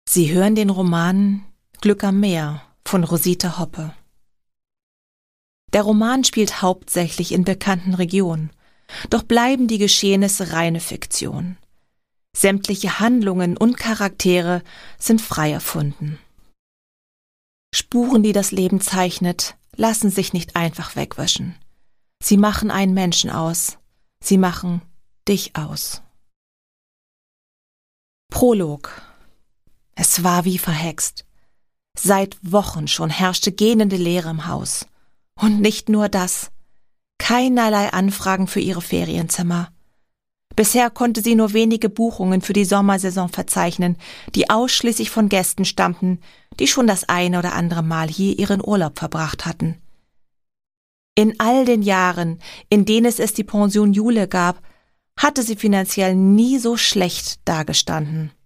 Sie hören den Roman Glück am Meer von Rosita Hoppe. Der Roman spielt hauptsächlich in bekannten Regionen, doch bleiben die Geschehnisse reine Fiktion. Sämtliche Handlungen und Charaktere sind frei erfunden. Spuren, die das Leben zeichnet, lassen sich nicht einfach wegwischen. Sie machen einen Menschen aus. Sie machen dich aus. Prolog. Es war wie verhext. Seit Wochen schon herrschte gähnende Leere im Haus. Und nicht nur das. Keinerlei Anfragen für ihre Ferienzimmer. Bisher konnte sie nur wenige Buchungen für die Sommersaison verzeichnen, die ausschließlich von Gästen stammten, die schon das eine oder andere Mal hier ihren Urlaub verbracht hatten. In all den Jahren, in denen es die Pension Jule gab, hatte sie finanziell nie so schlecht dagestanden.